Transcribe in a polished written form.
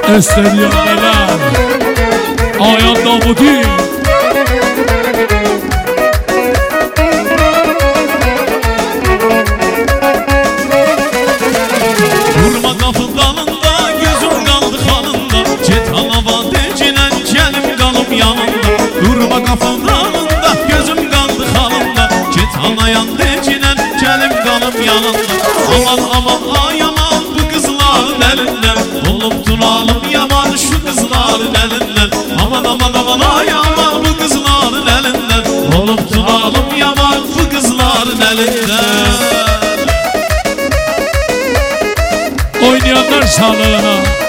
استدیو ملل آیان داودی Vurma kapı dalında, gözüm kaldı halında. Cet alava decinen, kelim kalım yanında. Vurma kapı dalında, gözüm kaldı halında. Cet alayan decinen, kelim kalım yanında. Aman aman ay aman bu kızların elinden. Olup duralım yaman şu kızların elinden. Aman aman aman ay aman bu kızların elinden. Olup duralım yaman bu kızların elinden. oynayanlar sağlığına